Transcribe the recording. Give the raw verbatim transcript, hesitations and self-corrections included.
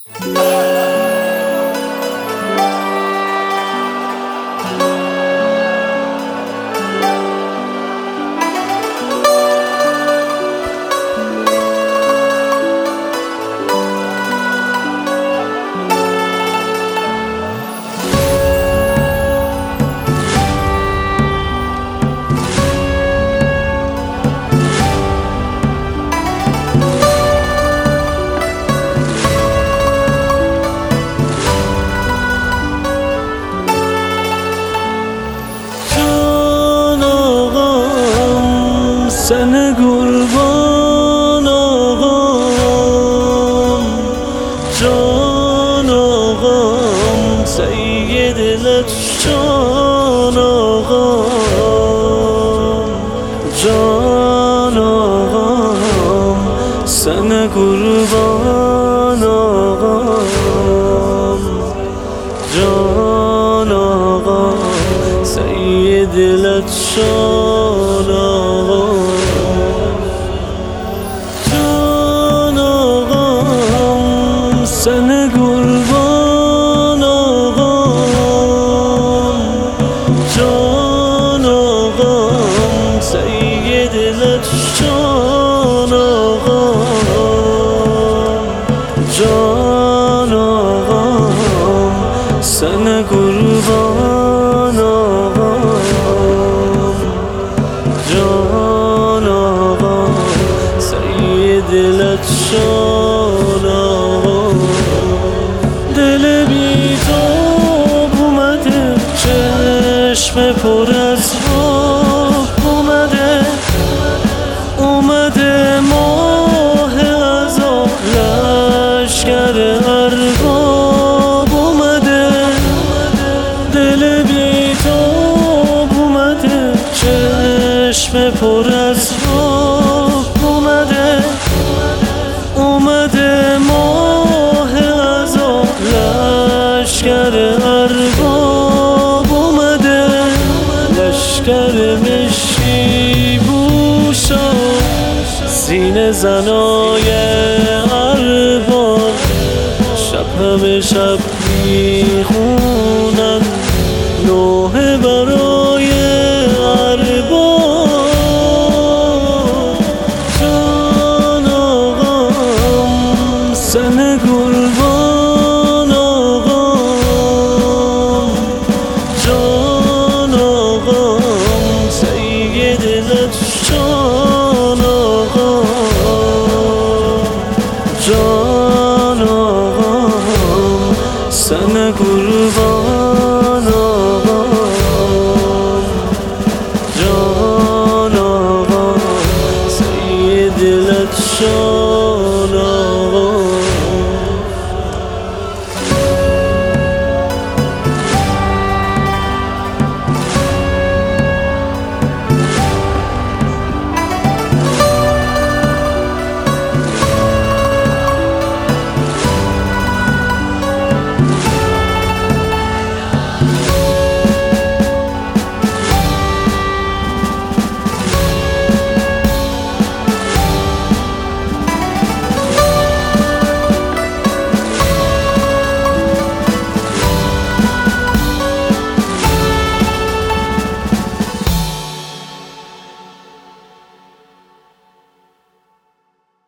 سن قربان آقام، جان آقام، سید لطشان آقام، جان آقام، سن قربان آقام، جان آقام، سید لطشان آقام. سن قربان آقام، جان آقام، سید لطشان آقام، جان آقام، سن قربان آقام، جان آقام، سید لطشان آقام. دل بی تاب اومده، چشم پر از آب اومده، اومده ماه عذاب، لشکر ارباب اومده. دل بی تاب اومده، چشم پر از آب اومده، اومده ماه عذاب، لشکر ارباب اومده. لشکر مشکی بوشا، سینه زنای ارباب، شب همه شب میخونن نوحه برای ارباب. جان آقام، سن قربان آقام، جان آقام، سید لطشان آقام، جان آقام، سن قربان آقام، جان آقام، سید لطشان.